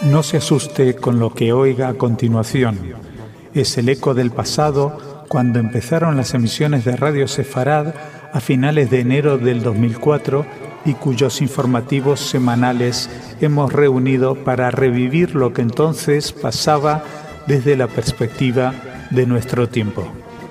No se asuste con lo que oiga a continuación. Es el eco del pasado cuando empezaron las emisiones de Radio Sefarad a finales de enero del 2004 y cuyos informativos semanales hemos reunido para revivir lo que entonces pasaba desde la perspectiva de nuestro tiempo.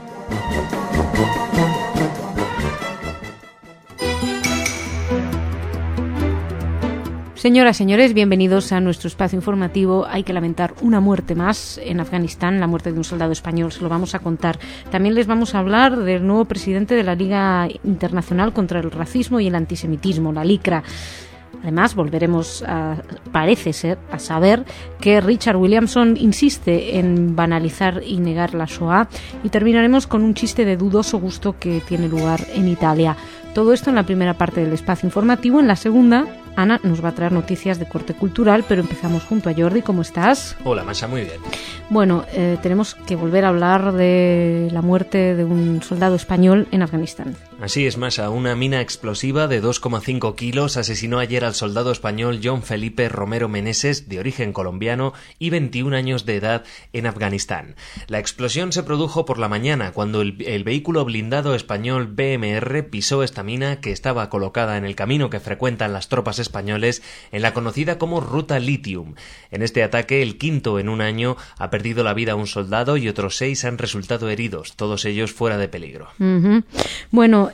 Señoras, señores, bienvenidos a nuestro espacio informativo. Hay que lamentar una muerte más en Afganistán, la muerte de un soldado español, se lo vamos a contar. También les vamos a hablar del nuevo presidente de la Liga Internacional contra el Racismo y el Antisemitismo, la LICRA. Además, volveremos parece ser, a saber que Richard Williamson insiste en banalizar y negar la Shoah, y terminaremos con un chiste de dudoso gusto que tiene lugar en Italia. Todo esto en la primera parte del espacio informativo. En la segunda, Ana nos va a traer noticias de corte cultural, pero empezamos junto a Jordi. ¿Cómo estás? Hola, Masha, muy bien. Bueno, tenemos que volver a hablar de la muerte de un soldado español en Afganistán. Así es, Masha. Una mina explosiva de 2,5 kilos asesinó ayer al soldado español John Felipe Romero Meneses, de origen colombiano y 21 años de edad, en Afganistán. La explosión se produjo por la mañana, cuando el vehículo blindado español BMR pisó esta mina, que estaba colocada en el camino que frecuentan las tropas españoles en la conocida como Ruta Litium. En este ataque, el quinto en un año, ha perdido la vida un soldado y otros 6 han resultado heridos, todos ellos fuera de peligro. Uh-huh. Bueno,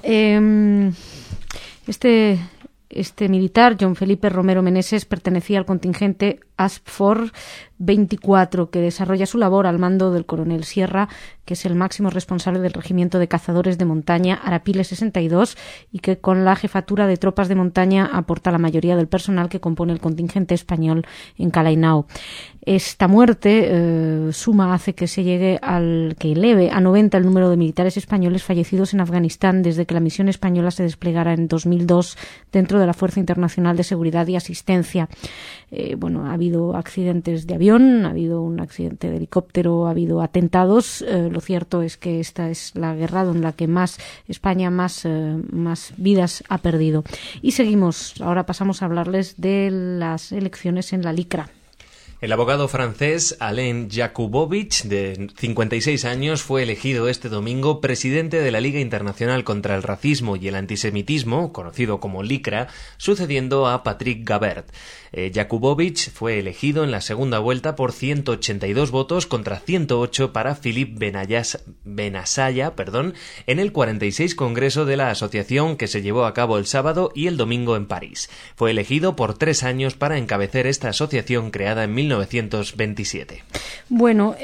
este militar, John Felipe Romero Meneses, pertenecía al contingente ASPFOR 24, que desarrolla su labor al mando del coronel Sierra, que es el máximo responsable del regimiento de cazadores de montaña Arapiles 62, y que con la jefatura de tropas de montaña aporta la mayoría del personal que compone el contingente español en Calainao. Esta muerte hace que eleve a 90 el número de militares españoles fallecidos en Afganistán desde que la misión española se desplegara en 2002 dentro de la Fuerza Internacional de Seguridad y Asistencia. Ha habido accidentes de avión, ha habido un accidente de helicóptero, ha habido atentados. Lo cierto es que esta es la guerra en la que España más vidas ha perdido. Y seguimos, ahora pasamos a hablarles de las elecciones en la LICRA. El abogado francés Alain Jakubowicz, de 56 años, fue elegido este domingo presidente de la Liga Internacional contra el Racismo y el Antisemitismo, conocido como LICRA, sucediendo a Patrick Gabert. Jakubowicz fue elegido en la segunda vuelta por 182 votos contra 108 para Philippe Benasaya, en el 46 Congreso de la Asociación, que se llevó a cabo el sábado y el domingo en París. Fue elegido por 3 años para encabezar esta asociación creada en 1927. Bueno,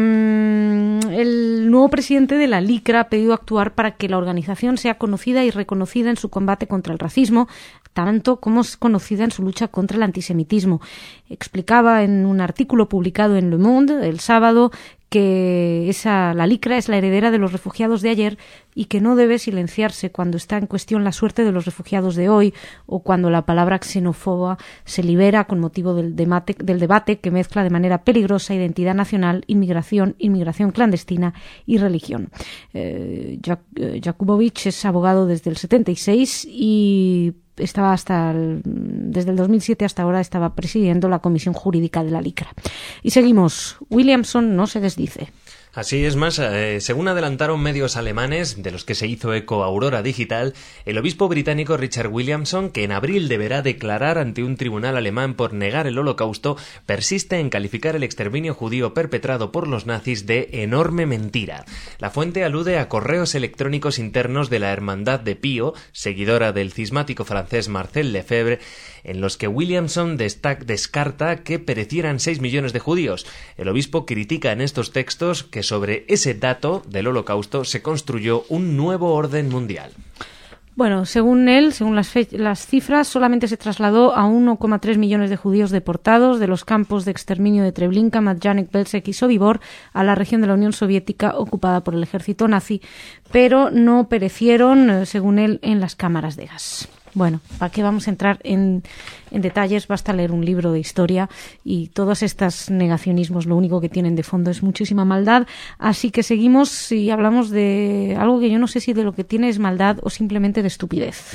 el nuevo presidente de la LICRA ha pedido actuar para que la organización sea conocida y reconocida en su combate contra el racismo, tanto como es conocida en su lucha contra el antisemitismo. Explicaba en un artículo publicado en Le Monde el sábado que la LICRA es la heredera de los refugiados de ayer y que no debe silenciarse cuando está en cuestión la suerte de los refugiados de hoy, o cuando la palabra xenófoba se libera con motivo del debate que mezcla de manera peligrosa identidad nacional, inmigración clandestina y religión. Jakubowicz es abogado desde el 76 y estaba desde el 2007 hasta ahora estaba presidiendo la comisión jurídica de la LICRA. Y seguimos. Williamson no se desdice. Así es, más, según adelantaron medios alemanes, de los que se hizo eco Aurora Digital, el obispo británico Richard Williamson, que en abril deberá declarar ante un tribunal alemán por negar el Holocausto, persiste en calificar el exterminio judío perpetrado por los nazis de enorme mentira. La fuente alude a correos electrónicos internos de la Hermandad de Pío, seguidora del cismático francés Marcel Lefebvre, en los que Williamson descarta que perecieran 6 millones de judíos. El obispo critica en estos textos que sobre ese dato del Holocausto se construyó un nuevo orden mundial. Bueno, según él, según las cifras, solamente se trasladó a 1,3 millones de judíos deportados de los campos de exterminio de Treblinka, Majdanek, Belzec y Sobibor a la región de la Unión Soviética ocupada por el ejército nazi, pero no perecieron, según él, en las cámaras de gas. Bueno, ¿para qué vamos a entrar en detalles? Basta leer un libro de historia y todos estos negacionismos lo único que tienen de fondo es muchísima maldad. Así que seguimos y hablamos de algo que yo no sé si de lo que tiene es maldad o simplemente de estupidez.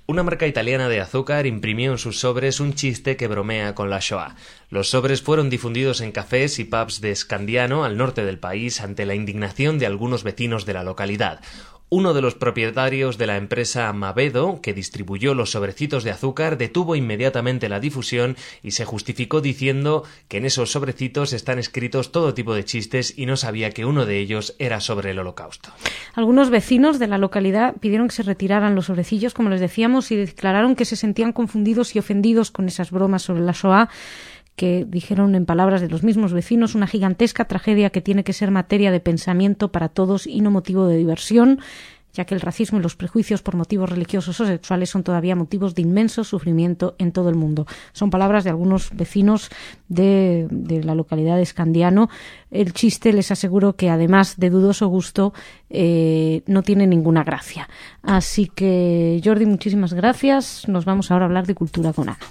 Una marca italiana de azúcar imprimió en sus sobres un chiste que bromea con la Shoah. Los sobres fueron difundidos en cafés y pubs de Scandiano, al norte del país, ante la indignación de algunos vecinos de la localidad. Uno de los propietarios de la empresa Mavedo, que distribuyó los sobrecitos de azúcar, detuvo inmediatamente la difusión y se justificó diciendo que en esos sobrecitos están escritos todo tipo de chistes y no sabía que uno de ellos era sobre el Holocausto. Algunos vecinos de la localidad pidieron que se retiraran los sobrecillos, como les decíamos, y declararon que se sentían confundidos y ofendidos con esas bromas sobre la Shoah, que dijeron en palabras de los mismos vecinos, una gigantesca tragedia que tiene que ser materia de pensamiento para todos y no motivo de diversión, ya que el racismo y los prejuicios por motivos religiosos o sexuales son todavía motivos de inmenso sufrimiento en todo el mundo. Son palabras de algunos vecinos de la localidad de Scandiano. El chiste, les aseguro que además de dudoso gusto, no tiene ninguna gracia. Así que, Jordi, muchísimas gracias. Nos vamos ahora a hablar de cultura con Ana.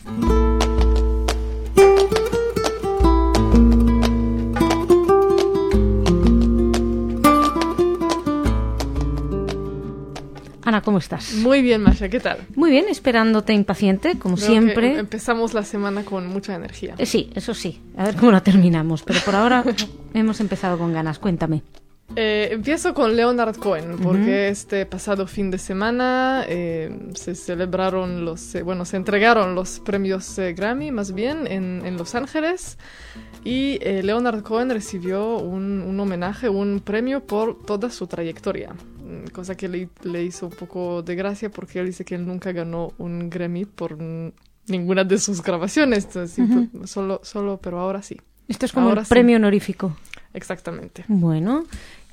Ana, ¿cómo estás? Muy bien, Masha, ¿qué tal? Muy bien, esperándote impaciente, como siempre. Empezamos la semana con mucha energía. Sí, eso sí. A ver cómo la terminamos. Pero por ahora hemos empezado con ganas. Cuéntame. Empiezo con Leonard Cohen, porque este pasado fin de semana se celebraron se entregaron los premios Grammy, más bien, en Los Ángeles. Y Leonard Cohen recibió un homenaje, un premio por toda su trayectoria. Cosa que le hizo un poco de gracia porque él dice que él nunca ganó un Grammy por ninguna de sus grabaciones. Solo, pero ahora sí. Esto es como ahora un premio honorífico. Exactamente. Bueno.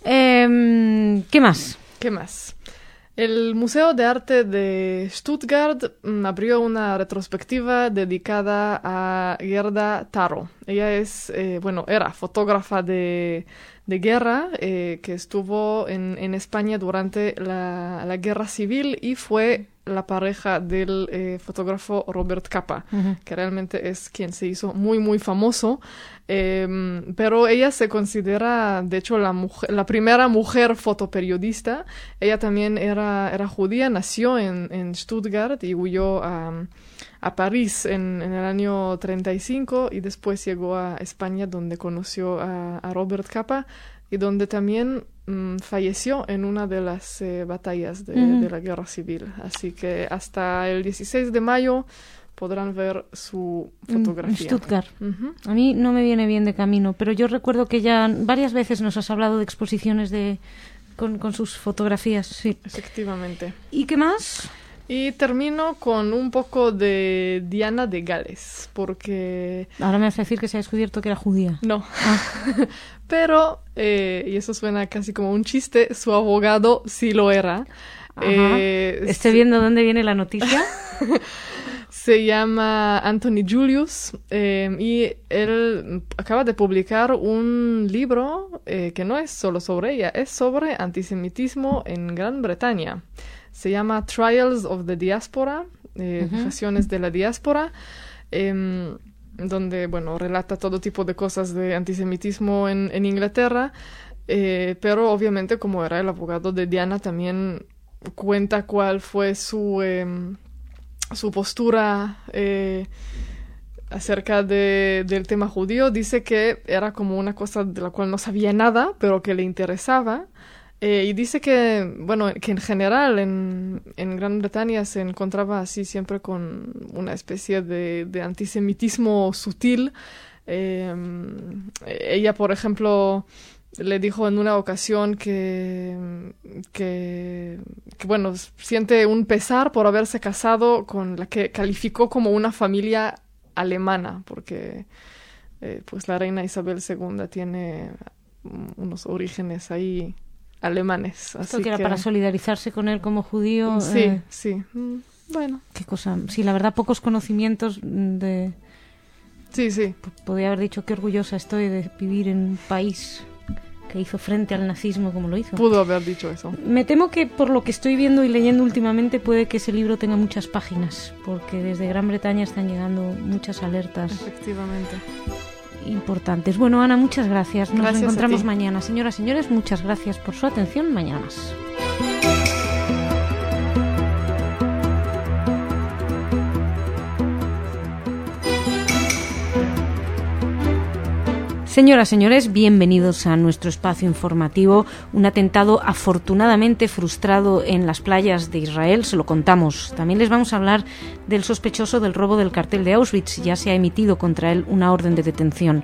¿Qué más? ¿Qué más? El Museo de Arte de Stuttgart abrió una retrospectiva dedicada a Gerda Taro. Ella era fotógrafa de guerra que estuvo en España durante la Guerra Civil y fue la pareja del fotógrafo Robert Capa, que realmente es quien se hizo muy, muy famoso. Pero ella se considera, de hecho, la primera mujer fotoperiodista. Ella también era judía, nació en Stuttgart y huyó a París en el año 35 y después llegó a España, donde conoció a Robert Capa y donde también falleció en una de las batallas de la Guerra Civil. Así que hasta el 16 de mayo podrán ver su fotografía. Stuttgart. A mí no me viene bien de camino, pero yo recuerdo que ya varias veces nos has hablado de exposiciones con sus fotografías. Sí. Efectivamente. ¿Y qué más? Y termino con un poco de Diana de Gales, porque... Ahora me vas a decir que se ha descubierto que era judía. No. Pero, y eso suena casi como un chiste, su abogado sí lo era. Estoy viendo dónde viene la noticia. Se llama Anthony Julius y él acaba de publicar un libro que no es solo sobre ella, es sobre antisemitismo en Gran Bretaña. Se llama Trials of the Diaspora, Vejaciones de la Diáspora, donde, relata todo tipo de cosas de antisemitismo en Inglaterra, pero obviamente, como era el abogado de Diana, también cuenta cuál fue su postura acerca del tema judío. Dice que era como una cosa de la cual no sabía nada, pero que le interesaba. Y dice que en general en Gran Bretaña se encontraba así siempre con una especie de antisemitismo sutil. Ella, por ejemplo, le dijo en una ocasión que siente un pesar por haberse casado con la que calificó como una familia alemana, porque la reina Isabel II tiene unos orígenes ahí alemanes. Esto que era para solidarizarse con él como judío. Sí, sí. Bueno. Qué cosa. Sí, la verdad, pocos conocimientos de... Sí, sí. Podría haber dicho qué orgullosa estoy de vivir en un país que hizo frente al nazismo como lo hizo. Pudo haber dicho eso. Me temo que por lo que estoy viendo y leyendo últimamente puede que ese libro tenga muchas páginas, porque desde Gran Bretaña están llegando muchas alertas. Efectivamente. Importantes. Bueno, Ana, muchas gracias. Nos gracias encontramos mañana. Señoras y señores, muchas gracias por su atención. Mañana más. Señoras, señores, bienvenidos a nuestro espacio informativo. Un atentado afortunadamente frustrado en las playas de Israel, se lo contamos. También les vamos a hablar del sospechoso del robo del cartel de Auschwitz. Ya se ha emitido contra él una orden de detención.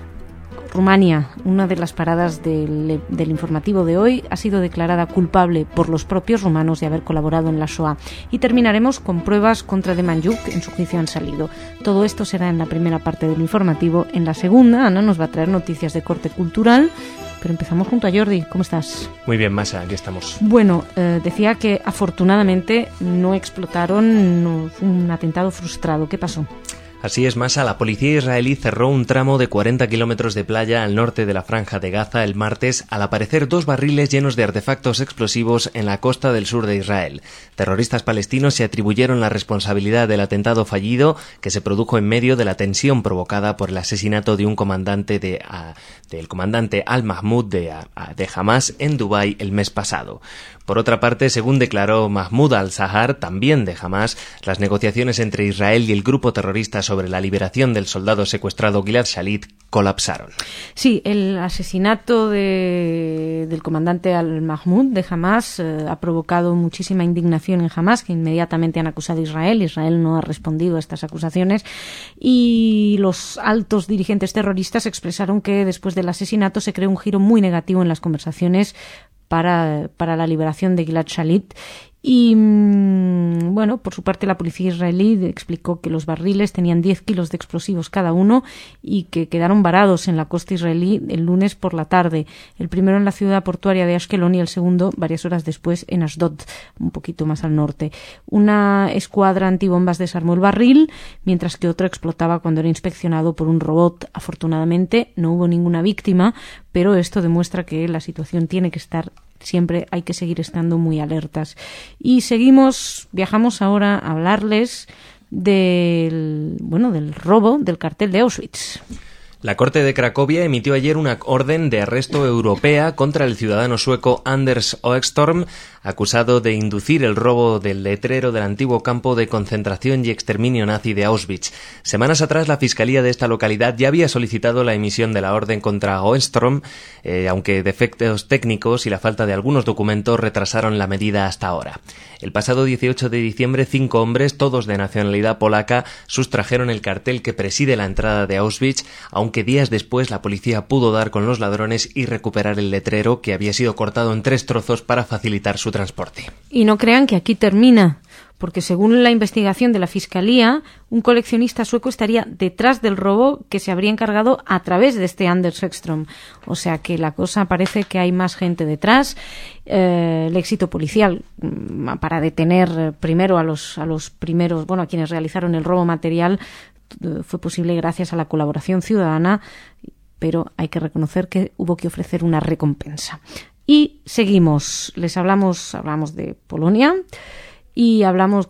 Rumania, una de las paradas del informativo de hoy, ha sido declarada culpable por los propios rumanos de haber colaborado en la Shoah. Y terminaremos con pruebas contra Demjanjuk, en su juicio han salido. Todo esto será en la primera parte del informativo. En la segunda, Ana nos va a traer noticias de corte cultural, pero empezamos junto a Jordi. ¿Cómo estás? Muy bien, Masa, aquí estamos. Bueno, decía que afortunadamente no explotaron, no fue un atentado frustrado. ¿Qué pasó? Así es, Masa, la policía israelí cerró un tramo de 40 kilómetros de playa al norte de la Franja de Gaza el martes al aparecer 2 barriles llenos de artefactos explosivos en la costa del sur de Israel. Terroristas palestinos se atribuyeron la responsabilidad del atentado fallido que se produjo en medio de la tensión provocada por el asesinato de un comandante del comandante al-Mahmoud de Hamas en Dubái el mes pasado. Por otra parte, según declaró Mahmoud al-Zahar, también de Hamas, las negociaciones entre Israel y el grupo terrorista sobre la liberación del soldado secuestrado Gilad Shalit colapsaron. Sí, el asesinato del comandante al-Mahmoud de Hamas ha provocado muchísima indignación en Hamas, que inmediatamente han acusado a Israel. Israel no ha respondido a estas acusaciones y los altos dirigentes terroristas expresaron que después del asesinato se creó un giro muy negativo en las conversaciones para la liberación de Gilad Shalit. Y bueno, por su parte la policía israelí explicó que los barriles tenían 10 kilos de explosivos cada uno y que quedaron varados en la costa israelí el lunes por la tarde. El primero en la ciudad portuaria de Ashkelon y el segundo varias horas después en Ashdod, un poquito más al norte. Una escuadra antibombas desarmó el barril, mientras que otro explotaba cuando era inspeccionado por un robot. Afortunadamente no hubo ninguna víctima, pero esto demuestra que la situación tiene que estar siempre, hay que seguir estando muy alertas. Y viajamos ahora a hablarles del robo del cartel de Auschwitz. La Corte de Cracovia emitió ayer una orden de arresto europea contra el ciudadano sueco Anders Åkestorm, acusado de inducir el robo del letrero del antiguo campo de concentración y exterminio nazi de Auschwitz. Semanas atrás, la Fiscalía de esta localidad ya había solicitado la emisión de la orden contra Åkestorm, aunque defectos técnicos y la falta de algunos documentos retrasaron la medida hasta ahora. El pasado 18 de diciembre, 5 hombres, todos de nacionalidad polaca, sustrajeron el cartel que preside la entrada de Auschwitz, aunque días después la policía pudo dar con los ladrones y recuperar el letrero, que había sido cortado en 3 trozos para facilitar su transporte. Y no crean que aquí termina, porque según la investigación de la Fiscalía, un coleccionista sueco estaría detrás del robo que se habría encargado a través de este Anders Åkestorm. O sea que la cosa parece que hay más gente detrás. El éxito policial para detener primero a quienes realizaron el robo material fue posible gracias a la colaboración ciudadana, pero hay que reconocer que hubo que ofrecer una recompensa. Y seguimos, hablamos de Polonia y hablamos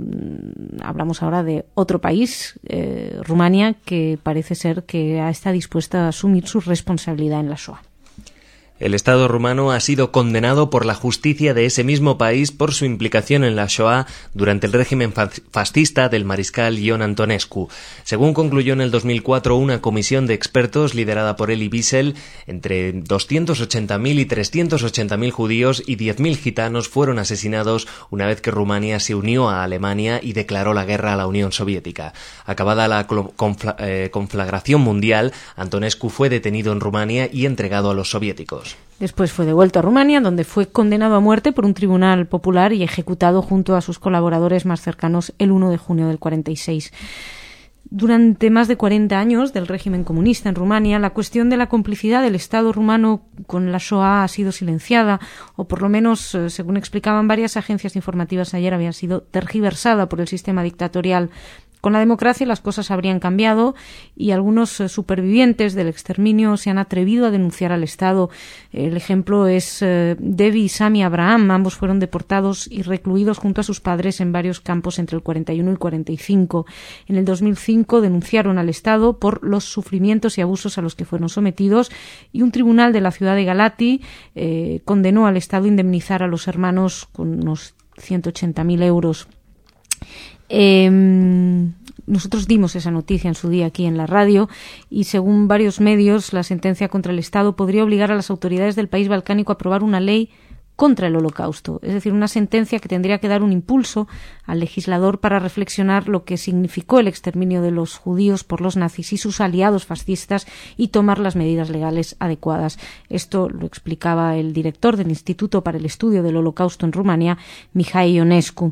ahora de otro país, Rumania, que parece ser que está dispuesta a asumir su responsabilidad en la Shoah. El Estado rumano ha sido condenado por la justicia de ese mismo país por su implicación en la Shoah durante el régimen fascista del mariscal Ion Antonescu. Según concluyó en el 2004 una comisión de expertos liderada por Elie Wiesel, entre 280.000 y 380.000 judíos y 10.000 gitanos fueron asesinados una vez que Rumania se unió a Alemania y declaró la guerra a la Unión Soviética. Acabada la conflagración mundial, Antonescu fue detenido en Rumania y entregado a los soviéticos. Después fue devuelto a Rumania, donde fue condenado a muerte por un tribunal popular y ejecutado junto a sus colaboradores más cercanos el 1 de junio del 46. Durante más de 40 años del régimen comunista en Rumania, la cuestión de la complicidad del Estado rumano con la Shoah ha sido silenciada, o por lo menos, según explicaban varias agencias informativas ayer, había sido tergiversada por el sistema dictatorial. Con la democracia las cosas habrían cambiado y algunos supervivientes del exterminio se han atrevido a denunciar al Estado. El ejemplo es Devi y Sami Abraham. Ambos fueron deportados y recluidos junto a sus padres en varios campos entre el 41 y el 45. En el 2005 denunciaron al Estado por los sufrimientos y abusos a los que fueron sometidos y un tribunal de la ciudad de Galati condenó al Estado a indemnizar a los hermanos con unos 180.000 euros. nosotros dimos esa noticia en su día aquí en la radio y según varios medios la sentencia contra el Estado podría obligar a las autoridades del país balcánico a aprobar una ley contra el Holocausto, es decir, una sentencia que tendría que dar un impulso al legislador para reflexionar lo que significó el exterminio de los judíos por los nazis y sus aliados fascistas y tomar las medidas legales adecuadas. Esto lo explicaba el director del Instituto para el Estudio del Holocausto en Rumanía, Mihai Ionescu.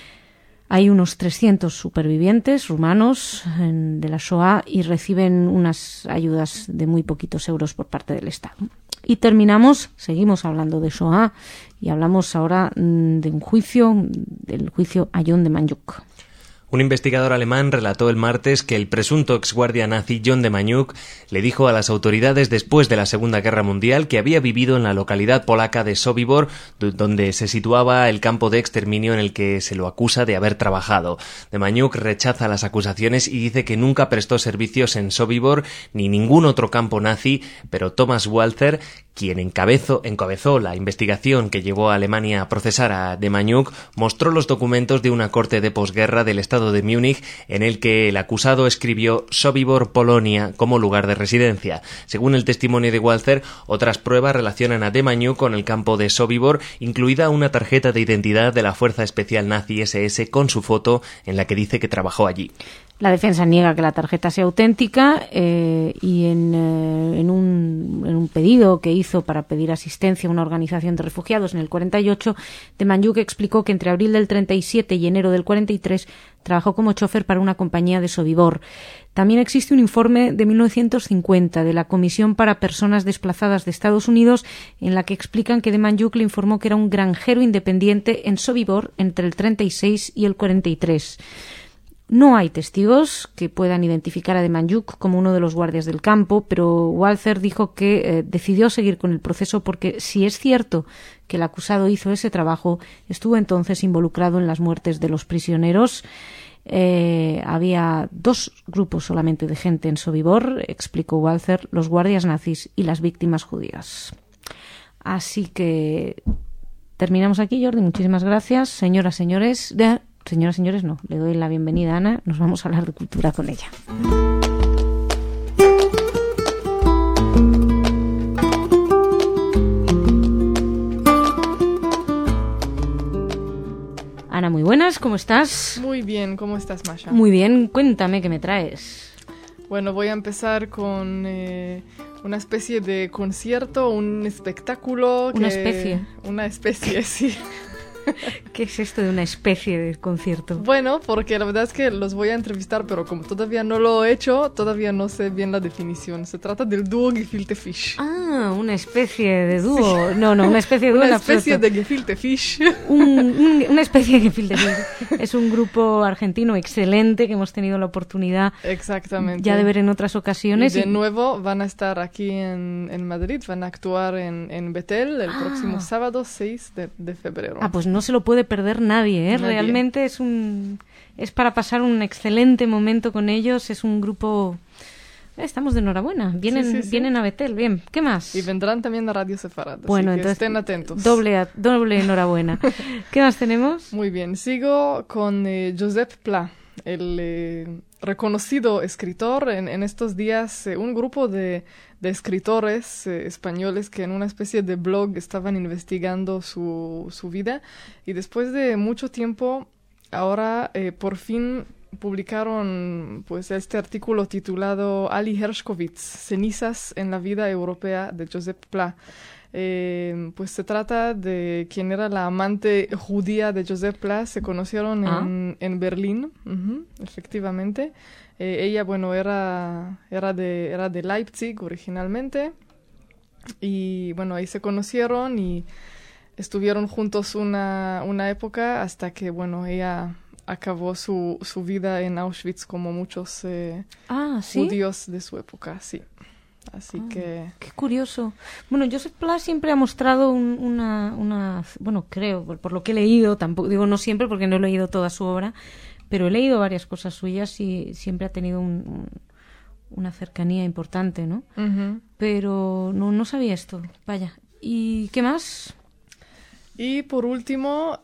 Hay unos 300 supervivientes rumanos de la Shoah y reciben unas ayudas de muy poquitos euros por parte del Estado. Y seguimos hablando de Shoah y hablamos ahora de un juicio, del juicio a John de Manyuk. Un investigador alemán relató el martes que el presunto exguardia nazi John de Manyuk le dijo a las autoridades después de la Segunda Guerra Mundial que había vivido en la localidad polaca de Sobibor, donde se situaba el campo de exterminio en el que se lo acusa de haber trabajado. De Manyuk rechaza las acusaciones y dice que nunca prestó servicios en Sobibor ni ningún otro campo nazi, pero Thomas Walther, quien encabezó la investigación que llevó a Alemania a procesar a de Manyuk, mostró los documentos de una corte de posguerra del estado de Múnich en el que el acusado escribió Sobibor, Polonia, como lugar de residencia. Según el testimonio de Walther, otras pruebas relacionan a de Manyuk con el campo de Sobibor, incluida una tarjeta de identidad de la Fuerza Especial Nazi SS con su foto en la que dice que trabajó allí. La defensa niega que la tarjeta sea auténtica y en un pedido que hizo para pedir asistencia a una organización de refugiados en el 48, de Manyuk explicó que entre abril del 37 y enero del 43 trabajó como chofer para una compañía de Sobibor. También existe un informe de 1950 de la Comisión para Personas Desplazadas de Estados Unidos en la que explican que de Manyuk le informó que era un granjero independiente en Sobibor entre el 36 y el 43. No hay testigos que puedan identificar a de Manyuk como uno de los guardias del campo, pero Walther dijo que decidió seguir con el proceso porque si es cierto que el acusado hizo ese trabajo, estuvo entonces involucrado en las muertes de los prisioneros. Había dos grupos solamente de gente en Sobibor, explicó Walther, los guardias nazis y las víctimas judías. Así que terminamos aquí, Jordi. Muchísimas gracias. Señoras, señores, no, le doy la bienvenida a Ana, nos vamos a hablar de cultura con ella. Ana, muy buenas, ¿cómo estás? Muy bien, ¿cómo estás, Masha? Muy bien, cuéntame qué me traes. Bueno, voy a empezar con una especie de concierto, un espectáculo. ¿Una especie? Una especie, sí. ¿Qué es esto de una especie de concierto? Bueno, porque la verdad es que los voy a entrevistar, pero como todavía no lo he hecho, todavía no sé bien la definición. Se trata del dúo Gefilte Fish. Ah, una especie de dúo. Sí. No, una especie de dúo. Una especie de Gefilte Fish. Una especie de Gefilte Fish. Es un grupo argentino excelente que hemos tenido la oportunidad ya de ver en otras ocasiones. Y de nuevo van a estar aquí en Madrid, van a actuar en Betel el próximo sábado 6 de febrero. Ah, pues no se lo puede perder nadie, ¿eh? Nadie. Realmente es para pasar un excelente momento con ellos. Es un grupo... Estamos de enhorabuena. Vienen a Betel. Bien, ¿qué más? Y vendrán también a Radio Sefarad. Bueno, así que entonces estén atentos. Doble enhorabuena. ¿Qué más tenemos? Muy bien. Sigo con Josep Pla, el reconocido escritor. En estos días, un grupo de escritores españoles que en una especie de blog estaban investigando su vida y después de mucho tiempo ahora por fin publicaron pues este artículo titulado Ali Hershkovits, cenizas en la vida europea de Josep Pla. Pues se trata de quien era la amante judía de Josep Pla. Se conocieron en Berlín, efectivamente. Ella, bueno, era de Leipzig originalmente y, bueno, ahí se conocieron y estuvieron juntos una época hasta que, bueno, ella acabó su vida en Auschwitz como muchos ¿sí? judíos de su época, sí. Así que... Qué curioso. Bueno, Josep Pla siempre ha mostrado una... Bueno, creo, por lo que he leído, tampoco digo no siempre porque no he leído toda su obra, pero he leído varias cosas suyas y siempre ha tenido una cercanía importante, ¿no? Uh-huh. Pero no sabía esto. Vaya. ¿Y qué más? Y por último,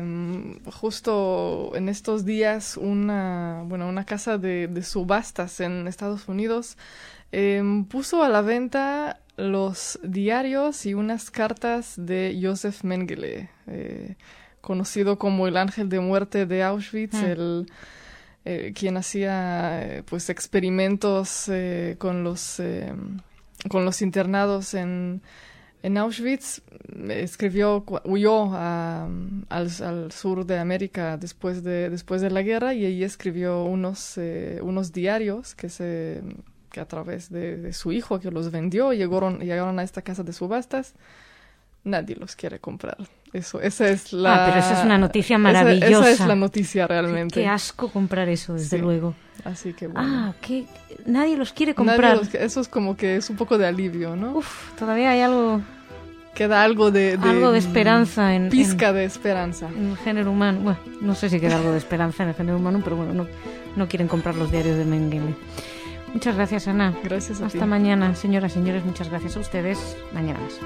justo en estos días, una casa de subastas en Estados Unidos puso a la venta los diarios y unas cartas de Josef Mengele, conocido como el ángel de muerte de Auschwitz, quien hacía pues experimentos con los internados en Auschwitz. Huyó al sur de América después de la guerra, y allí escribió unos diarios que a través de su hijo, que los vendió, llegaron a esta casa de subastas. Nadie los quiere comprar. Esa es pero esa es una noticia maravillosa. Esa es la noticia realmente. Qué asco comprar eso, desde luego. Así que bueno. Que nadie los quiere comprar. Eso es como que es un poco de alivio, ¿no? Todavía hay algo... Queda algo de esperanza pizca de esperanza en el género humano. Bueno, no sé si queda algo de esperanza en el género humano, pero bueno, no quieren comprar los diarios de Mengele. Muchas gracias, Ana. Gracias a ti. Hasta mañana, señoras y señores. Muchas gracias a ustedes. Mañana más.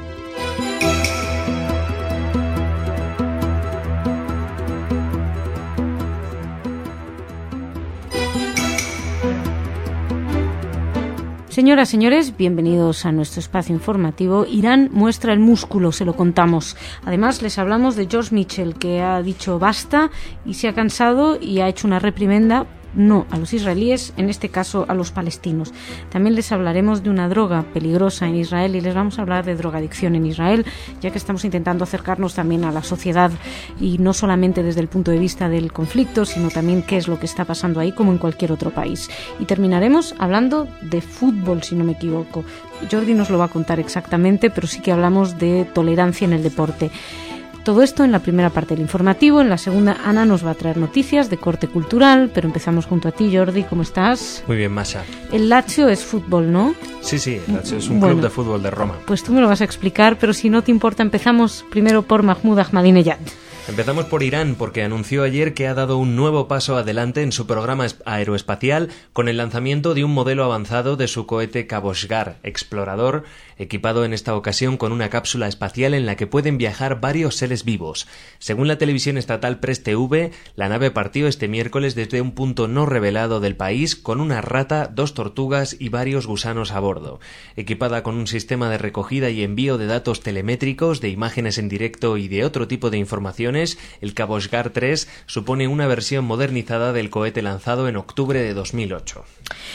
Señoras, señores, bienvenidos a nuestro espacio informativo. Irán muestra el músculo, se lo contamos. Además, les hablamos de George Mitchell, que ha dicho basta y se ha cansado y ha hecho una reprimenda, no a los israelíes, en este caso a los palestinos. También les hablaremos de una droga peligrosa en Israel y les vamos a hablar de drogadicción en Israel, ya que estamos intentando acercarnos también a la sociedad, y no solamente desde el punto de vista del conflicto, sino también qué es lo que está pasando ahí, como en cualquier otro país. Y terminaremos hablando de fútbol, si no me equivoco. Jordi nos lo va a contar exactamente, pero sí que hablamos de tolerancia en el deporte. Todo esto en la primera parte del informativo. En la segunda, Ana nos va a traer noticias de corte cultural, pero empezamos junto a ti, Jordi. ¿Cómo estás? Muy bien, Masha. El Lazio es fútbol, ¿no? Sí, el Lazio es un club de fútbol de Roma. Pues tú me lo vas a explicar, pero si no te importa, empezamos primero por Mahmoud Ahmadinejad. Empezamos por Irán, porque anunció ayer que ha dado un nuevo paso adelante en su programa aeroespacial con el lanzamiento de un modelo avanzado de su cohete Kaboshgar explorador, equipado en esta ocasión con una cápsula espacial en la que pueden viajar varios seres vivos. Según la televisión estatal Press TV, la nave partió este miércoles desde un punto no revelado del país con una rata, 2 tortugas y varios gusanos a bordo. Equipada con un sistema de recogida y envío de datos telemétricos, de imágenes en directo y de otro tipo de información, el Kaboshgar 3 supone una versión modernizada del cohete lanzado en octubre de 2008.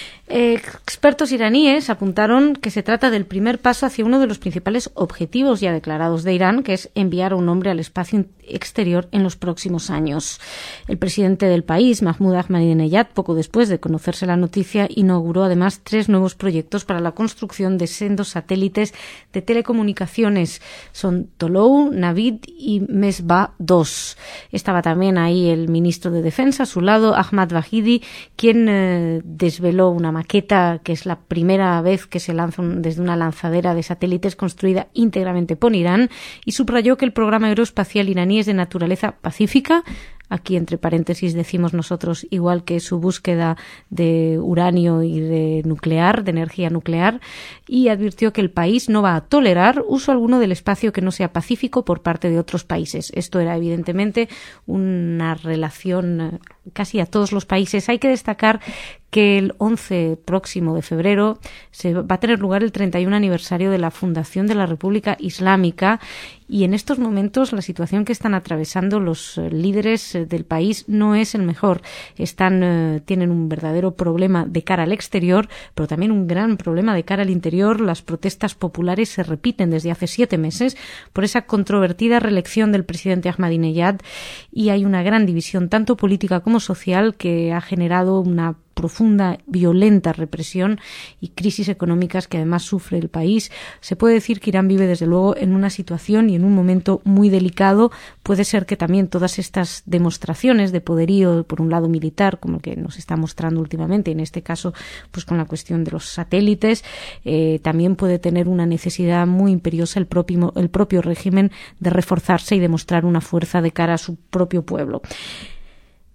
Expertos iraníes apuntaron que se trata del primer paso hacia uno de los principales objetivos ya declarados de Irán, que es enviar a un hombre al espacio exterior en los próximos años. El presidente del país, Mahmoud Ahmadinejad, poco después de conocerse la noticia, inauguró además 3 nuevos proyectos para la construcción de sendos satélites de telecomunicaciones. Son Tolou, Navid y Mesbah 2. Estaba también ahí el ministro de Defensa, a su lado, Ahmad Vahidi, quien desveló una maqueta que es la primera vez que se lanza desde una lanzadera de satélites construida íntegramente por Irán, y subrayó que el programa aeroespacial iraní es de naturaleza pacífica. Aquí, entre paréntesis, decimos nosotros, igual que su búsqueda de uranio y de energía nuclear, y advirtió que el país no va a tolerar uso alguno del espacio que no sea pacífico por parte de otros países. Esto era, evidentemente, una relación casi a todos los países. Hay que destacar que el 11 próximo de febrero se va a tener lugar el 31 aniversario de la fundación de la República Islámica, y en estos momentos la situación que están atravesando los líderes del país no es el mejor. Tienen un verdadero problema de cara al exterior, pero también un gran problema de cara al interior. Las protestas populares se repiten desde hace 7 meses por esa controvertida reelección del presidente Ahmadinejad, y hay una gran división tanto política como social que ha generado una profunda, violenta represión y crisis económicas que además sufre el país. Se puede decir que Irán vive desde luego en una situación y en un momento muy delicado. Puede ser que también todas estas demostraciones de poderío, por un lado militar, como el que nos está mostrando últimamente, en este caso pues con la cuestión de los satélites, también puede tener una necesidad muy imperiosa el propio régimen de reforzarse y demostrar una fuerza de cara a su propio pueblo.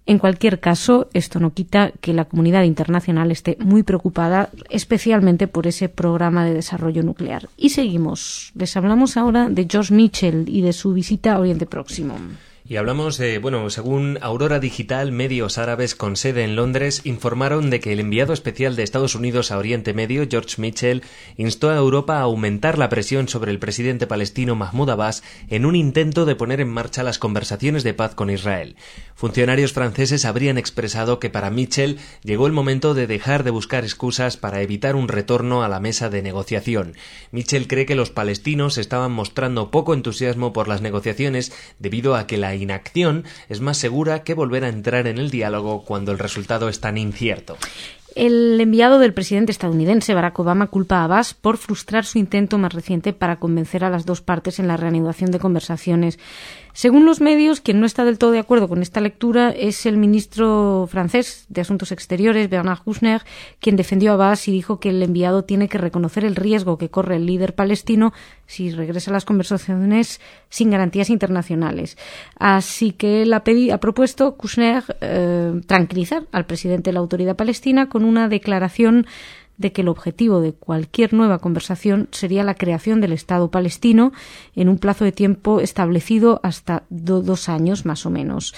En cualquier caso, esto no quita que la comunidad internacional esté muy preocupada, especialmente por ese programa de desarrollo nuclear. Y seguimos. Les hablamos ahora de George Mitchell y de su visita a Oriente Próximo. Y hablamos de, según Aurora Digital, medios árabes con sede en Londres informaron de que el enviado especial de Estados Unidos a Oriente Medio, George Mitchell, instó a Europa a aumentar la presión sobre el presidente palestino Mahmoud Abbas en un intento de poner en marcha las conversaciones de paz con Israel. Funcionarios franceses habrían expresado que para Mitchell llegó el momento de dejar de buscar excusas para evitar un retorno a la mesa de negociación. Mitchell cree que los palestinos estaban mostrando poco entusiasmo por las negociaciones debido a que la inacción es más segura que volver a entrar en el diálogo cuando el resultado es tan incierto. El enviado del presidente estadounidense Barack Obama culpa a Abbas por frustrar su intento más reciente para convencer a las dos partes en la reanudación de conversaciones. Según los medios, quien no está del todo de acuerdo con esta lectura es el ministro francés de Asuntos Exteriores, Bernard Kouchner, quien defendió a Abbas y dijo que el enviado tiene que reconocer el riesgo que corre el líder palestino si regresa a las conversaciones sin garantías internacionales. Así que él ha propuesto Kouchner tranquilizar al presidente de la Autoridad Palestina con una declaración de que el objetivo de cualquier nueva conversación sería la creación del Estado palestino en un plazo de tiempo establecido hasta 2 años más o menos.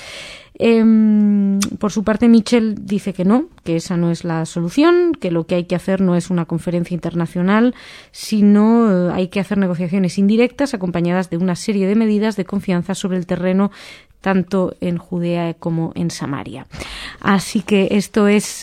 Por su parte, Mitchell dice que no, que esa no es la solución, que lo que hay que hacer no es una conferencia internacional, sino hay que hacer negociaciones indirectas acompañadas de una serie de medidas de confianza sobre el terreno, tanto en Judea como en Samaria. Así que esto es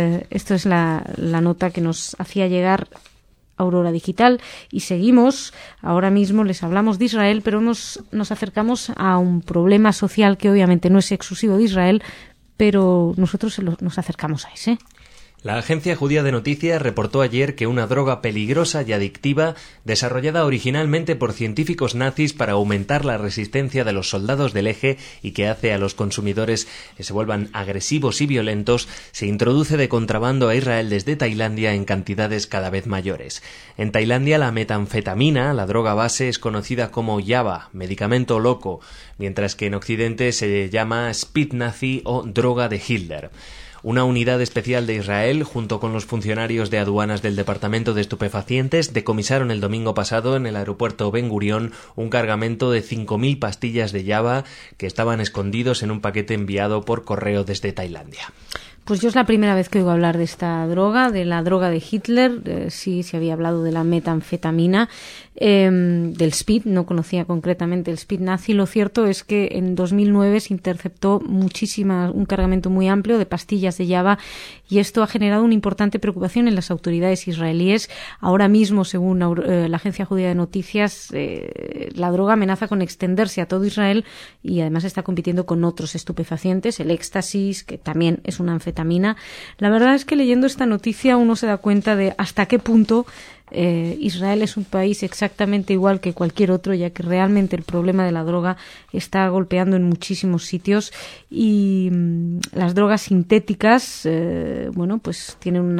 la nota que nos hacía llegar Aurora Digital, y seguimos. Ahora mismo les hablamos de Israel, pero nos acercamos a un problema social que obviamente no es exclusivo de Israel, pero nosotros nos acercamos a ese. La agencia judía de noticias reportó ayer que una droga peligrosa y adictiva, desarrollada originalmente por científicos nazis para aumentar la resistencia de los soldados del eje y que hace a los consumidores que se vuelvan agresivos y violentos, se introduce de contrabando a Israel desde Tailandia en cantidades cada vez mayores. En Tailandia, la metanfetamina, la droga base, es conocida como yaba, medicamento loco, mientras que en Occidente se llama speed nazi o droga de Hitler. Una unidad especial de Israel, junto con los funcionarios de aduanas del Departamento de Estupefacientes, decomisaron el domingo pasado en el aeropuerto Ben Gurión un cargamento de 5.000 pastillas de yaba que estaban escondidos en un paquete enviado por correo desde Tailandia. Pues yo es la primera vez que oigo hablar de esta droga, de la droga de Hitler. Sí se había hablado de la metanfetamina, del speed, no conocía concretamente el speed nazi. Lo cierto es que en 2009 se interceptó un cargamento muy amplio de pastillas de yaba, y esto ha generado una importante preocupación en las autoridades israelíes. Ahora mismo, según la agencia judía de noticias, la droga amenaza con extenderse a todo Israel y además está compitiendo con otros estupefacientes, el éxtasis, que también es una anfetamina. La verdad es que leyendo esta noticia uno se da cuenta de hasta qué punto Israel es un país exactamente igual que cualquier otro, ya que realmente el problema de la droga está golpeando en muchísimos sitios, y las drogas sintéticas pues tienen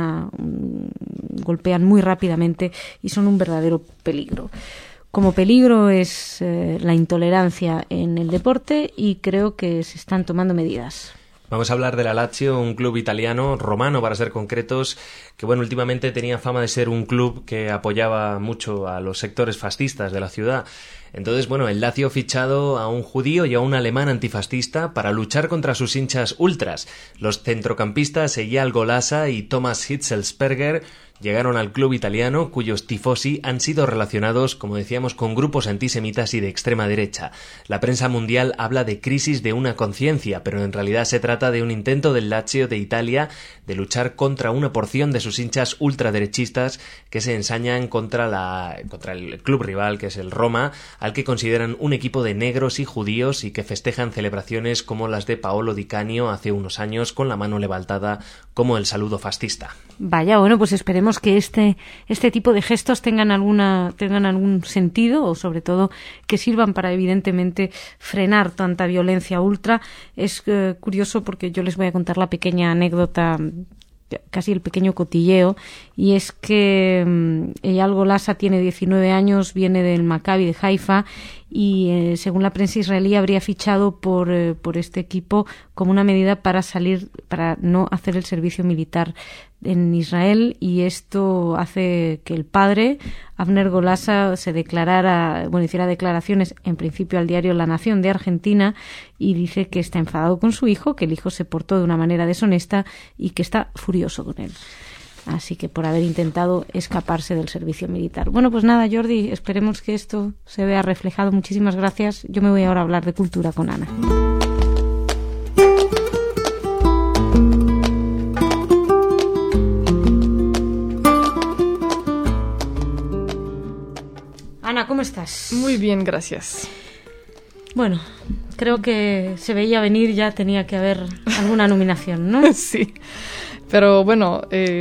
golpean muy rápidamente y son un verdadero peligro. Como peligro es la intolerancia en el deporte, y creo que se están tomando medidas. Vamos a hablar de la Lazio, un club italiano, romano para ser concretos, que últimamente tenía fama de ser un club que apoyaba mucho a los sectores fascistas de la ciudad. Entonces, el Lazio ha fichado a un judío y a un alemán antifascista para luchar contra sus hinchas ultras. Los centrocampistas Eyal Golasa y Thomas Hitzelsperger llegaron al club italiano, cuyos tifosi han sido relacionados, como decíamos, con grupos antisemitas y de extrema derecha. La prensa mundial habla de crisis de una conciencia, pero en realidad se trata de un intento del Lazio de Italia de luchar contra una porción de sus hinchas ultraderechistas que se ensañan contra el club rival, que es el Roma, al que consideran un equipo de negros y judíos y que festejan celebraciones como las de Paolo Di Canio hace unos años con la mano levantada como el saludo fascista. Vaya, pues esperemos que este tipo de gestos tengan algún sentido, o sobre todo que sirvan para evidentemente frenar tanta violencia ultra. Es curioso porque yo les voy a contar la pequeña anécdota, casi el pequeño cotilleo, y es que Eyal Golasa tiene 19 años, viene del Maccabi de Haifa y según la prensa israelí habría fichado por este equipo como una medida para no hacer el servicio militar en Israel, y esto hace que el padre, Avner Golasa, hiciera declaraciones en principio al diario La Nación de Argentina, y dice que está enfadado con su hijo, que el hijo se portó de una manera deshonesta y que está furioso con él. Así que por haber intentado escaparse del servicio militar. Bueno, pues nada, Jordi, esperemos que esto se vea reflejado. Muchísimas gracias. Yo me voy ahora a hablar de cultura con Ana. Ana, ¿cómo estás? Muy bien, gracias. Bueno, creo que se veía venir, ya tenía que haber alguna nominación, ¿no? Sí. Pero bueno,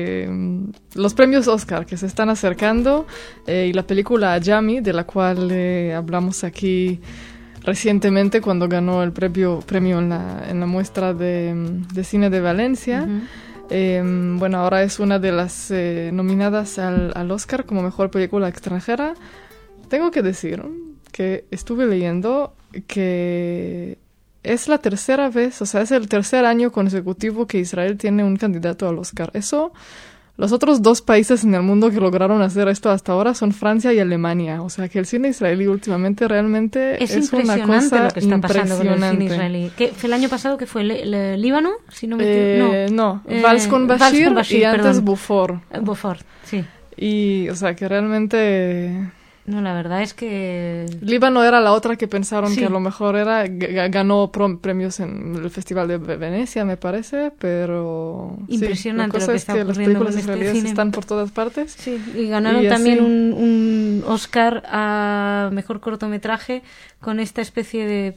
los premios Oscar que se están acercando y la película Ajami, de la cual hablamos aquí recientemente cuando ganó el premio en la muestra de cine de Valencia. Uh-huh. Bueno, ahora es una de las nominadas al Oscar como mejor película extranjera. Tengo que decir que estuve leyendo que es la tercera vez, o sea, es el tercer año consecutivo que Israel tiene un candidato al Oscar. Los otros dos países en el mundo que lograron hacer esto hasta ahora son Francia y Alemania. O sea, que el cine israelí últimamente realmente es una cosa lo que está pasando con el cine israelí. ¿Fue el año pasado que fue el Líbano? Si no me equivoco. No, Vals con Bashir y antes Beaufort, sí. Y, o sea, que realmente... No, la verdad es que... Líbano era la otra que pensaron que a lo mejor ganó premios en el Festival de Venecia, me parece, pero... Impresionante sí, lo que está ocurriendo. Las películas israelíes están por todas partes. Sí, y ganaron también un Oscar a Mejor Cortometraje con esta especie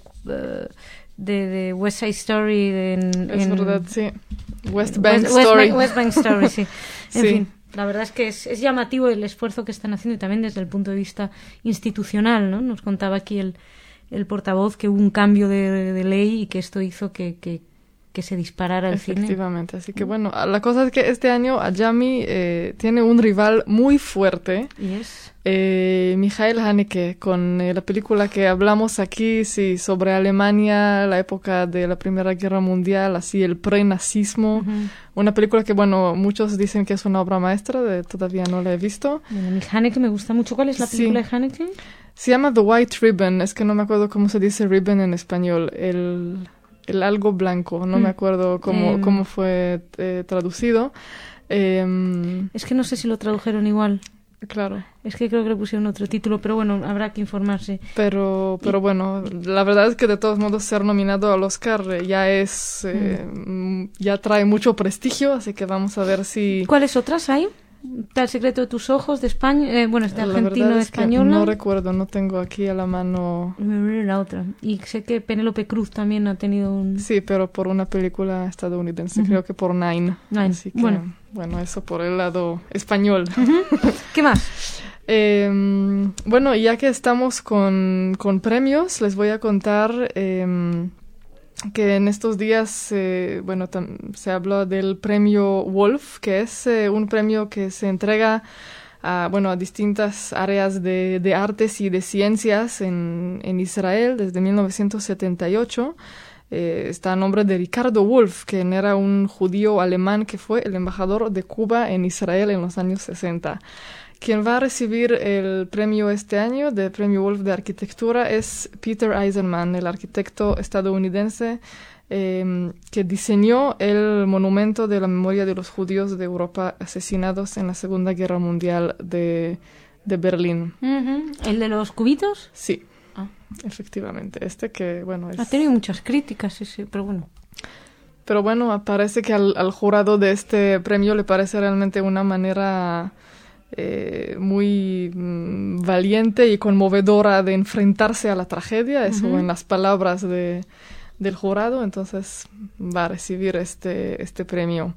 de West Side Story. Es verdad, sí. West Bank Story. West Bank Story, sí. En sí. fin. La verdad es que es llamativo el esfuerzo que están haciendo y también desde el punto de vista institucional, ¿no? Nos contaba aquí el portavoz que hubo un cambio de ley y que esto hizo que se disparara el cine. Efectivamente, así que bueno, la cosa es que este año Ajami tiene un rival muy fuerte. ¿Y es? Michael Haneke, con la película que hablamos aquí, sí, sobre Alemania, la época de la Primera Guerra Mundial, así el pre-nazismo. Uh-huh. Una película que, bueno, muchos dicen que es una obra maestra, todavía no la he visto. Bueno, mi Haneke me gusta mucho. ¿Cuál es la película de Haneke? Se llama The White Ribbon, es que no me acuerdo cómo se dice ribbon en español, el algo blanco, no me acuerdo cómo fue traducido. Es que no sé si lo tradujeron igual. Claro. Es que creo que le pusieron otro título, pero bueno, habrá que informarse. Pero bueno, la verdad es que de todos modos ser nominado al Oscar ya ya trae mucho prestigio, así que vamos a ver si... ¿Cuáles otras hay? ¿Está El secreto de tus ojos de España? Bueno, es de argentino, española. No recuerdo, no tengo aquí a la mano... La otra. Y sé que Penélope Cruz también ha tenido un... Sí, pero por una película estadounidense, creo que por Nine. Así que, bueno, eso por el lado español. ¿Qué más? Bueno, ya que estamos con premios, les voy a contar... que en estos días, se habló del premio Wolf, que es un premio que se entrega a distintas áreas de artes y de ciencias en Israel desde 1978. Está a nombre de Ricardo Wolf, quien era un judío alemán que fue el embajador de Cuba en Israel en los años 60. Quien va a recibir el premio este año, de Premio Wolf de Arquitectura, es Peter Eisenman, el arquitecto estadounidense que diseñó el monumento de la memoria de los judíos de Europa asesinados en la Segunda Guerra Mundial de Berlín. Uh-huh. ¿El de los cubitos? Sí, efectivamente. Ha tenido muchas críticas ese, pero bueno. Pero bueno, parece que al jurado de este premio le parece realmente una manera... muy valiente y conmovedora de enfrentarse a la tragedia, eso en las palabras del jurado, entonces va a recibir este premio.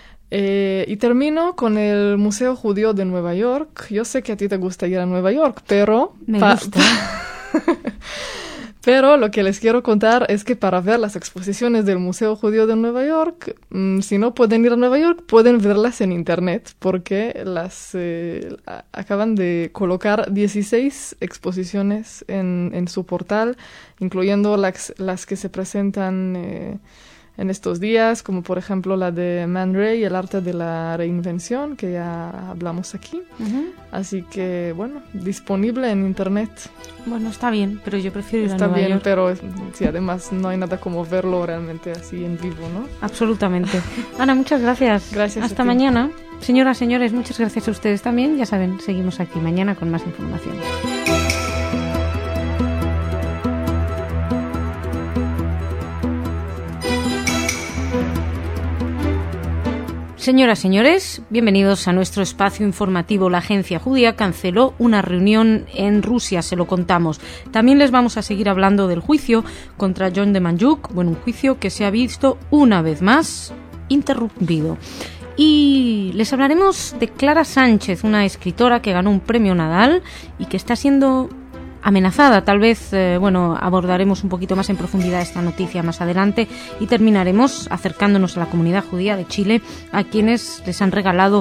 Y termino con el Museo Judío de Nueva York. Yo sé que a ti te gusta ir a Nueva York, pero... Me gusta. Pero lo que les quiero contar es que para ver las exposiciones del Museo Judío de Nueva York, si no pueden ir a Nueva York, pueden verlas en Internet, porque acaban de colocar 16 exposiciones en su portal, incluyendo las que se presentan en estos días, como por ejemplo la de Man Ray, el arte de la reinvención, que ya hablamos aquí. Así que, bueno, disponible en Internet. Bueno, está bien, pero yo prefiero ir a Está Nueva bien, York. pero sí, además no hay nada como verlo realmente así en vivo, ¿no? Absolutamente. Ana, muchas gracias. Gracias Hasta a ti. mañana. Señoras, señores, muchas gracias a ustedes también. Ya saben, seguimos aquí mañana con más información. Señoras, señores, bienvenidos a nuestro espacio informativo. La agencia judía canceló una reunión en Rusia, se lo contamos. También les vamos a seguir hablando del juicio contra John Demjanjuk, un juicio que se ha visto una vez más interrumpido. Y les hablaremos de Clara Sánchez, una escritora que ganó un premio Nadal y que está siendo amenazada. Tal vez, abordaremos un poquito más en profundidad esta noticia más adelante y terminaremos acercándonos a la comunidad judía de Chile, a quienes les han regalado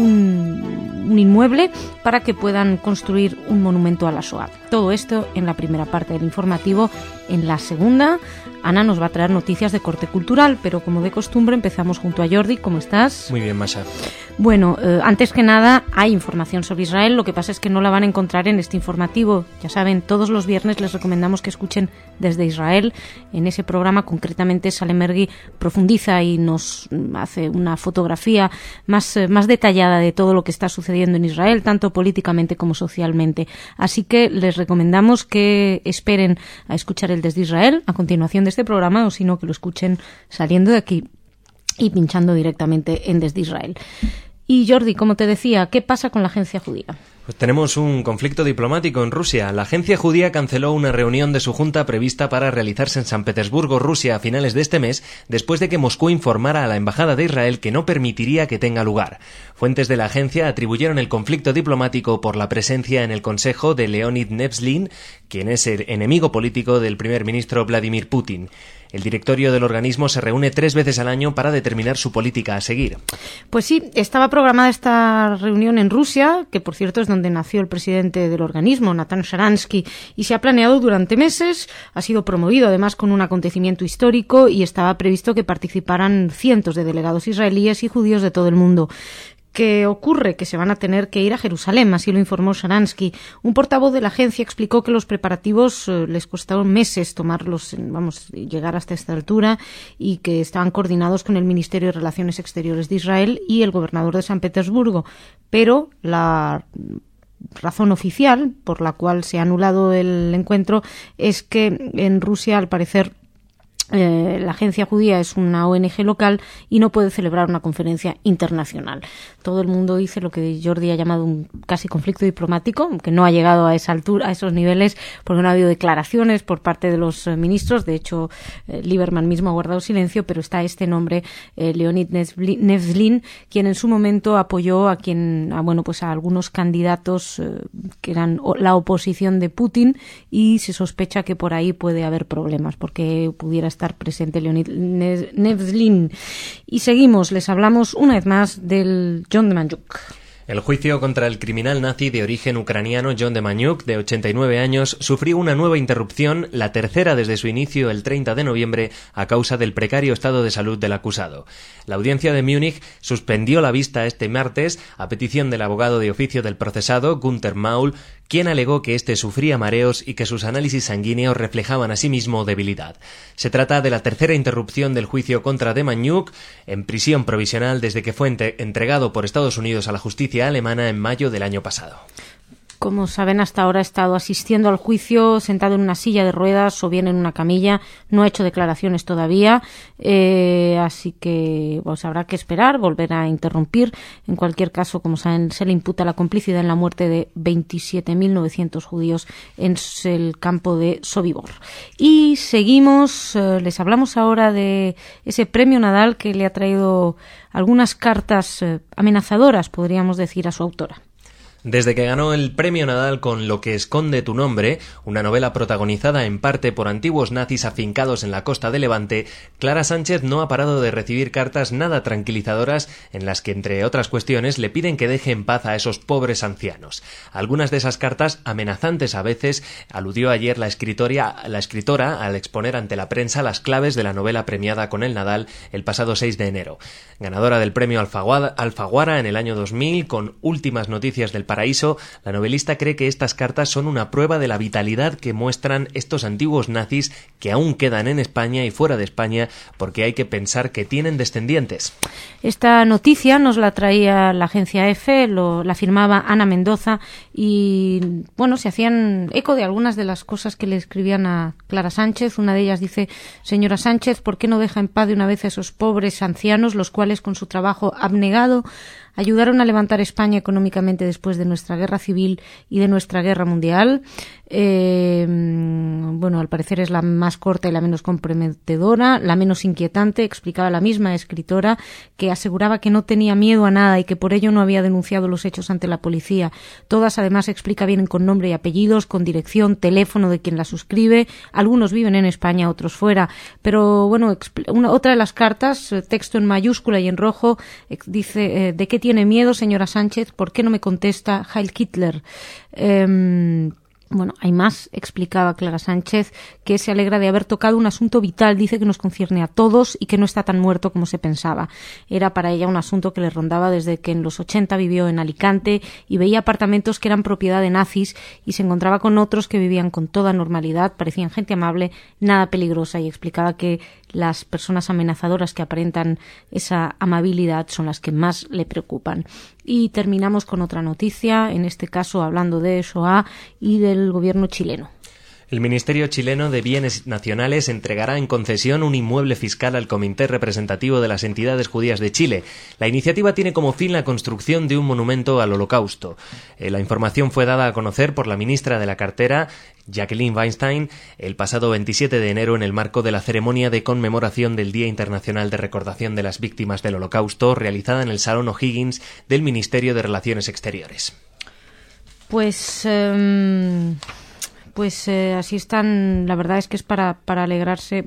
un inmueble para que puedan construir un monumento a la Shoah. Todo esto en la primera parte del informativo. En la segunda, Ana nos va a traer noticias de corte cultural, pero como de costumbre empezamos junto a Jordi. ¿Cómo estás? Muy bien, Masha. Bueno, antes que nada hay información sobre Israel, lo que pasa es que no la van a encontrar en este informativo. Ya saben, todos los viernes les recomendamos que escuchen desde Israel. En ese programa concretamente Salem Mergui profundiza y nos hace una fotografía más detallada de todo lo que está sucediendo en Israel, tanto políticamente como socialmente. Así que les recomendamos que esperen a escuchar el Desde Israel a continuación de este programa, o si no, que lo escuchen saliendo de aquí y pinchando directamente en Desde Israel. Y Jordi, como te decía, ¿qué pasa con la agencia judía? Pues tenemos un conflicto diplomático en Rusia. La agencia judía canceló una reunión de su junta prevista para realizarse en San Petersburgo, Rusia, a finales de este mes, después de que Moscú informara a la embajada de Israel que no permitiría que tenga lugar. Fuentes de la agencia atribuyeron el conflicto diplomático por la presencia en el Consejo de Leonid Nevzlin, quien es el enemigo político del primer ministro Vladimir Putin. El directorio del organismo se reúne 3 veces al año para determinar su política a seguir. Pues sí, estaba programada esta reunión en Rusia, que por cierto es donde nació el presidente del organismo, Natan Sharansky, y se ha planeado durante meses. Ha sido promovido además con un acontecimiento histórico y estaba previsto que participaran cientos de delegados israelíes y judíos de todo el mundo. ¿Qué ocurre? Que se van a tener que ir a Jerusalén, así lo informó Sharansky. Un portavoz de la agencia explicó que los preparativos les costaron meses llegar hasta esta altura, y que estaban coordinados con el Ministerio de Relaciones Exteriores de Israel y el gobernador de San Petersburgo. Pero la razón oficial por la cual se ha anulado el encuentro es que en Rusia, al parecer, la agencia judía es una ONG local y no puede celebrar una conferencia internacional. Todo el mundo dice lo que Jordi ha llamado un casi conflicto diplomático, aunque no ha llegado a esa altura, a esos niveles, porque no ha habido declaraciones por parte de los ministros. De hecho, Lieberman mismo ha guardado silencio, pero está este nombre, Leonid Nevzlin, quien en su momento apoyó a algunos candidatos que eran la oposición de Putin, y se sospecha que por ahí puede haber problemas, porque pudiera estar presente Leonid Nevzlin. Y seguimos, les hablamos una vez más del John Demjanjuk. El juicio contra el criminal nazi de origen ucraniano John Demjanjuk, de 89 años, sufrió una nueva interrupción, la tercera desde su inicio el 30 de noviembre, a causa del precario estado de salud del acusado. La audiencia de Múnich suspendió la vista este martes a petición del abogado de oficio del procesado, Günther Maul, quien alegó que éste sufría mareos y que sus análisis sanguíneos reflejaban asimismo debilidad. Se trata de la tercera interrupción del juicio contra Demjanjuk, en prisión provisional desde que fue entregado por Estados Unidos a la justicia alemana en mayo del año pasado. Como saben, hasta ahora ha estado asistiendo al juicio sentado en una silla de ruedas o bien en una camilla. No ha hecho declaraciones todavía, así que habrá que esperar, volver a interrumpir. En cualquier caso, como saben, se le imputa la complicidad en la muerte de 27.900 judíos en el campo de Sobibor. Y seguimos, les hablamos ahora de ese premio Nadal que le ha traído algunas cartas amenazadoras, podríamos decir, a su autora. Desde que ganó el premio Nadal con Lo que esconde tu nombre, una novela protagonizada en parte por antiguos nazis afincados en la costa de Levante, Clara Sánchez no ha parado de recibir cartas nada tranquilizadoras en las que, entre otras cuestiones, le piden que deje en paz a esos pobres ancianos. Algunas de esas cartas, amenazantes a veces, aludió ayer la escritora al exponer ante la prensa las claves de la novela premiada con el Nadal el pasado 6 de enero. Ganadora del premio Alfaguara en el año 2000, con Últimas noticias del paraíso, la novelista cree que estas cartas son una prueba de la vitalidad que muestran estos antiguos nazis que aún quedan en España y fuera de España, porque hay que pensar que tienen descendientes. Esta noticia nos la traía la agencia EFE, la firmaba Ana Mendoza y, bueno, se hacían eco de algunas de las cosas que le escribían a Clara Sánchez. Una de ellas dice: señora Sánchez, ¿por qué no deja en paz de una vez a esos pobres ancianos, los cuales con su trabajo abnegado ayudaron a levantar España económicamente después de nuestra guerra civil y de nuestra guerra mundial? Bueno, al parecer es la más corta y la menos comprometedora, la menos inquietante, explicaba la misma escritora, que aseguraba que no tenía miedo a nada y que por ello no había denunciado los hechos ante la policía. Todas, además, explica, vienen con nombre y apellidos, con dirección, teléfono de quien la suscribe. Algunos viven en España, otros fuera. Pero, bueno, otra de las cartas, texto en mayúscula y en rojo, dice: ¿de qué tiene miedo, señora Sánchez? ¿Por qué no me contesta Heil Hitler? Bueno, hay más, explicaba Clara Sánchez, que se alegra de haber tocado un asunto vital, dice que nos concierne a todos y que no está tan muerto como se pensaba. Era para ella un asunto que le rondaba desde que en los 80 vivió en Alicante y veía apartamentos que eran propiedad de nazis y se encontraba con otros que vivían con toda normalidad, parecían gente amable, nada peligrosa, y explicaba que las personas amenazadoras que aparentan esa amabilidad son las que más le preocupan. Y terminamos con otra noticia, en este caso hablando de Shoah y del gobierno chileno. El Ministerio chileno de Bienes Nacionales entregará en concesión un inmueble fiscal al Comité Representativo de las Entidades Judías de Chile. La iniciativa tiene como fin la construcción de un monumento al Holocausto. La información fue dada a conocer por la ministra de la cartera, Jacqueline Weinstein, el pasado 27 de enero en el marco de la ceremonia de conmemoración del Día Internacional de Recordación de las Víctimas del Holocausto, realizada en el Salón O'Higgins del Ministerio de Relaciones Exteriores. Pues así están. La verdad es que es para alegrarse,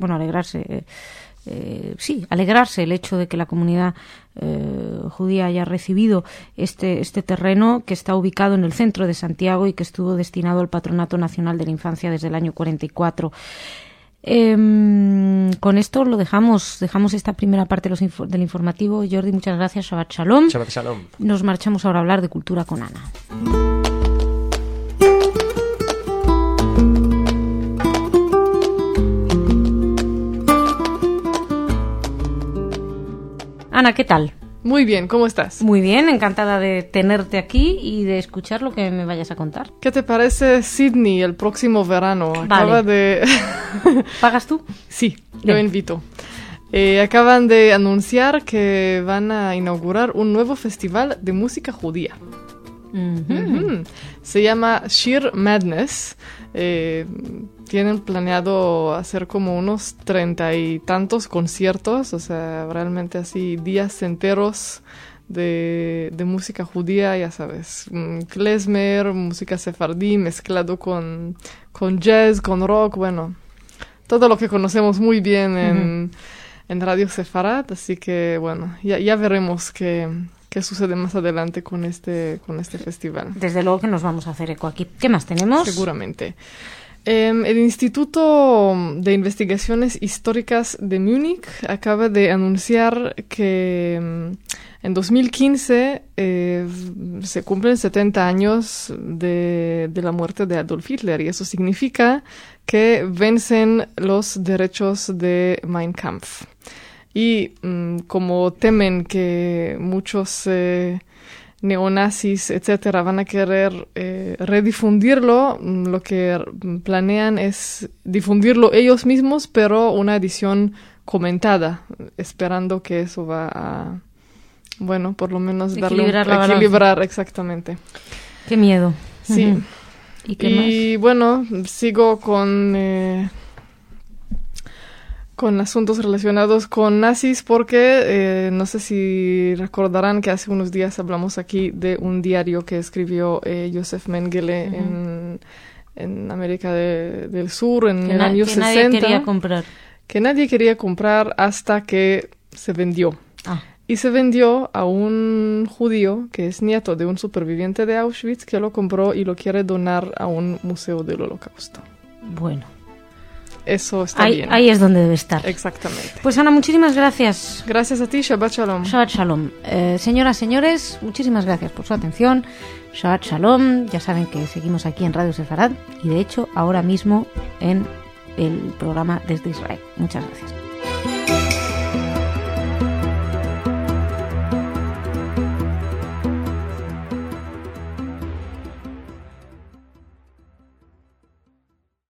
alegrarse el hecho de que la comunidad judía haya recibido este terreno, que está ubicado en el centro de Santiago y que estuvo destinado al Patronato Nacional de la Infancia desde el año 44. Con esto lo dejamos esta primera parte del informativo. Jordi, muchas gracias. Shabbat Shalom. Shabbat Shalom. Nos marchamos ahora a hablar de cultura con Ana. Ana, ¿qué tal? Muy bien, ¿cómo estás? Muy bien, encantada de tenerte aquí y de escuchar lo que me vayas a contar. ¿Qué te parece Sydney el próximo verano? Vale. Acaba de... ¿Pagas tú? Sí, Bien. yo invito. Acaban de anunciar que van a inaugurar un nuevo festival de música judía. Se llama Shir Madness. Tienen planeado hacer como unos 30 y tantos conciertos, o sea, realmente así días enteros de música judía, ya sabes, klezmer, música sefardí mezclado con jazz, con rock, bueno, todo lo que conocemos muy bien en Radio Sefarad, así que bueno, ya veremos qué sucede más adelante con este festival. Desde luego que nos vamos a hacer eco aquí. ¿Qué más tenemos? Seguramente. El Instituto de Investigaciones Históricas de Múnich acaba de anunciar que en 2015 se cumplen 70 años de la muerte de Adolf Hitler, y eso significa que vencen los derechos de Mein Kampf. Y como temen que muchos neonazis, etcétera, van a querer redifundirlo, lo que planean es difundirlo ellos mismos, pero una edición comentada, esperando que eso va a, bueno, por lo menos equilibrar exactamente. Qué miedo. Sí. ¿Y qué más? Bueno, sigo con con asuntos relacionados con nazis, porque no sé si recordarán que hace unos días hablamos aquí de un diario que escribió Joseph Mengele en América del Sur en el año 60. Que nadie quería comprar. Que nadie quería comprar hasta que se vendió. Y se vendió a un judío que es nieto de un superviviente de Auschwitz que lo compró y lo quiere donar a un museo del Holocausto. Bueno. Eso está bien. Ahí es donde debe estar. Exactamente. Pues Ana, muchísimas gracias. Gracias a ti, Shabbat Shalom. Shabbat Shalom. Señoras, señores, muchísimas gracias por su atención. Shabbat Shalom. Ya saben que seguimos aquí en Radio Sefarad y de hecho ahora mismo en el programa Desde Israel. Muchas gracias.